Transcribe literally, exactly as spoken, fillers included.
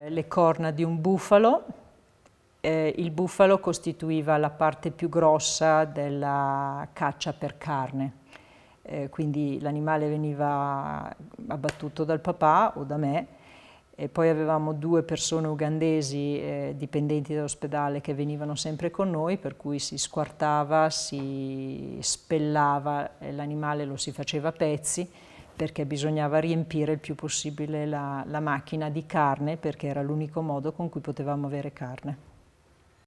Le corna di un bufalo. Eh, il bufalo costituiva la parte più grossa della caccia per carne, eh, quindi l'animale veniva abbattuto dal papà o da me, e poi avevamo due persone ugandesi eh, dipendenti dall'ospedale che venivano sempre con noi, per cui si squartava, si spellava l'animale, lo si faceva a pezzi, perché bisognava riempire il più possibile la, la macchina di carne, perché era l'unico modo con cui potevamo avere carne.